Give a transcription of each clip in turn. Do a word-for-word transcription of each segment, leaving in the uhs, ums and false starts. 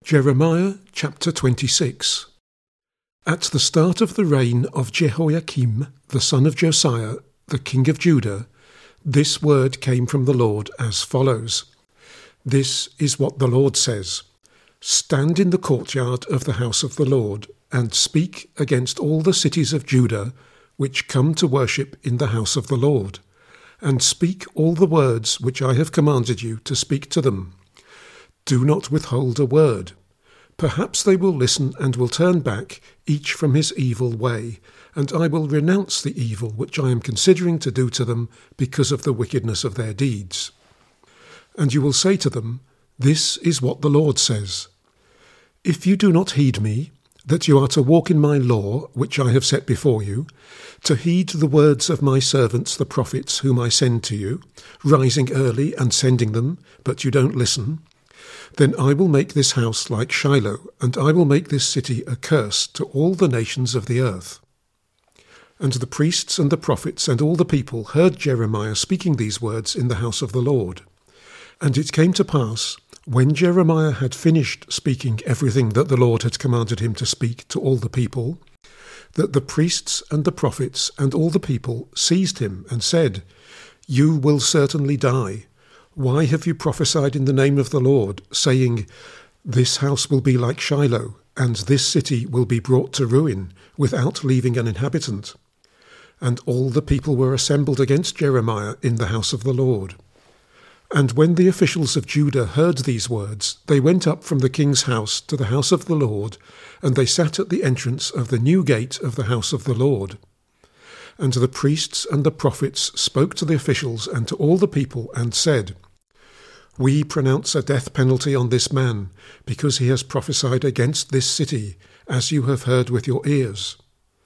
Jeremiah chapter twenty-six. At the start of the reign of Jehoiakim, the son of Josiah, the king of Judah, this word came from the Lord as follows. This is what the Lord says. Stand in the courtyard of the house of the Lord, and speak against all the cities of Judah, which come to worship in the house of the Lord, and speak all the words which I have commanded you to speak to them. Do not withhold a word. Perhaps they will listen and will turn back, each from his evil way, and I will renounce the evil which I am considering to do to them because of the wickedness of their deeds. And you will say to them, This is what the Lord says. If you do not heed me, that you are to walk in my law, which I have set before you, to heed the words of my servants the prophets whom I send to you, rising early and sending them, but you don't listen, then I will make this house like Shiloh, and I will make this city a curse to all the nations of the earth. And the priests and the prophets and all the people heard Jeremiah speaking these words in the house of the Lord. And it came to pass, when Jeremiah had finished speaking everything that the Lord had commanded him to speak to all the people, that the priests and the prophets and all the people seized him and said, You will certainly die. Why have you prophesied in the name of the Lord, saying, This house will be like Shiloh, and this city will be brought to ruin, without leaving an inhabitant? And all the people were assembled against Jeremiah in the house of the Lord. And when the officials of Judah heard these words, they went up from the king's house to the house of the Lord, and they sat at the entrance of the new gate of the house of the Lord. And the priests and the prophets spoke to the officials and to all the people, and said, We pronounce a death penalty on this man, because he has prophesied against this city, as you have heard with your ears.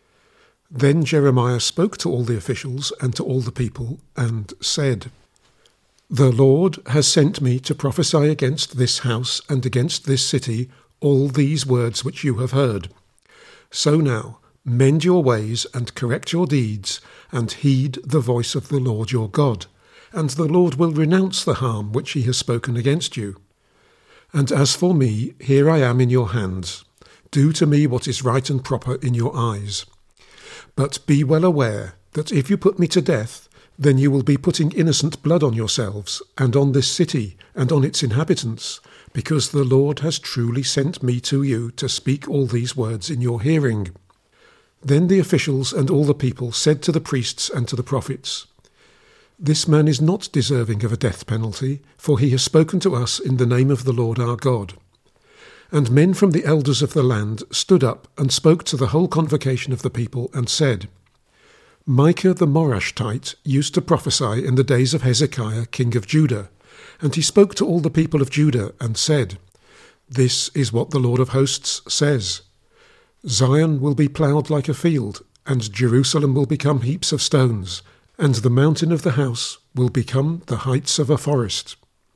Then Jeremiah spoke to all the officials and to all the people, and said, The Lord has sent me to prophesy against this house and against this city all these words which you have heard. So now, mend your ways and correct your deeds, and heed the voice of the Lord your God, and the Lord will renounce the harm which he has spoken against you. And as for me, here I am in your hands. Do to me what is right and proper in your eyes. But be well aware that if you put me to death, then you will be putting innocent blood on yourselves, and on this city, and on its inhabitants, because the Lord has truly sent me to you to speak all these words in your hearing. Then the officials and all the people said to the priests and to the prophets, This man is not deserving of a death penalty, for he has spoken to us in the name of the Lord our God. And men from the elders of the land stood up and spoke to the whole convocation of the people and said, Micah the Morashtite used to prophesy in the days of Hezekiah king of Judah, and he spoke to all the people of Judah and said, This is what the Lord of hosts says. Zion will be ploughed like a field, and Jerusalem will become heaps of stones, and the mountain of the house will become the heights of a forest.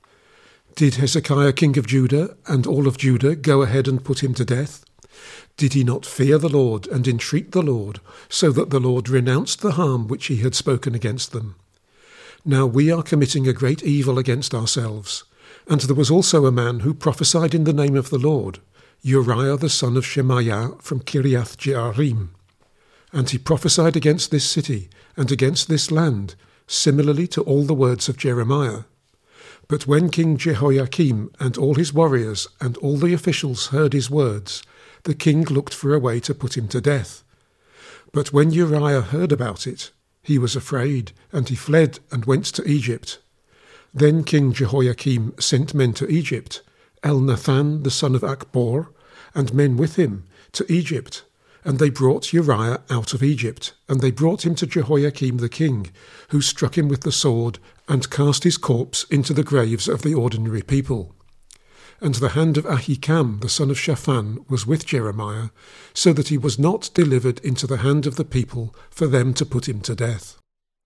Did Hezekiah king of Judah and all of Judah go ahead and put him to death? Did he not fear the Lord and entreat the Lord, so that the Lord renounced the harm which he had spoken against them? Now we are committing a great evil against ourselves. And there was also a man who prophesied in the name of the Lord, Uriah the son of Shemaiah from Kiriath Jearim. And he prophesied against this city and against this land, similarly to all the words of Jeremiah. But when King Jehoiakim and all his warriors and all the officials heard his words, the king looked for a way to put him to death. But when Uriah heard about it, he was afraid, and he fled and went to Egypt. Then King Jehoiakim sent men to Egypt, Elnathan the son of Achbor, and men with him, to Egypt. And they brought Uriah out of Egypt, and they brought him to Jehoiakim the king, who struck him with the sword, and cast his corpse into the graves of the ordinary people. And the hand of Ahikam the son of Shaphan was with Jeremiah, so that he was not delivered into the hand of the people for them to put him to death.